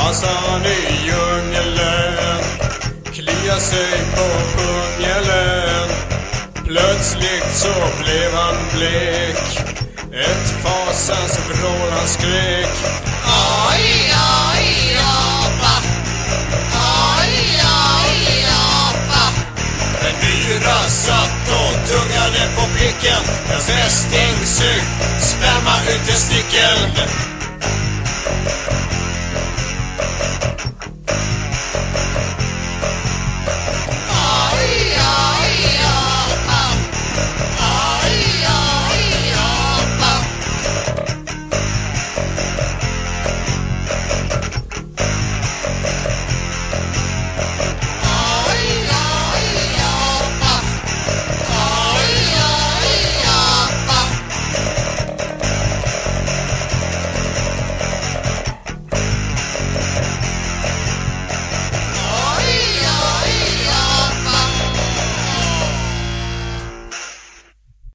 han i djungeln, kliar sig på pungelen. Plötsligt så blev han blek, ett fasans vrål han skrek. Oj, oj, apa. Oj, oj, apa. En myra satt och tuggade på pricken. En fästing sög sperma ut testikeln.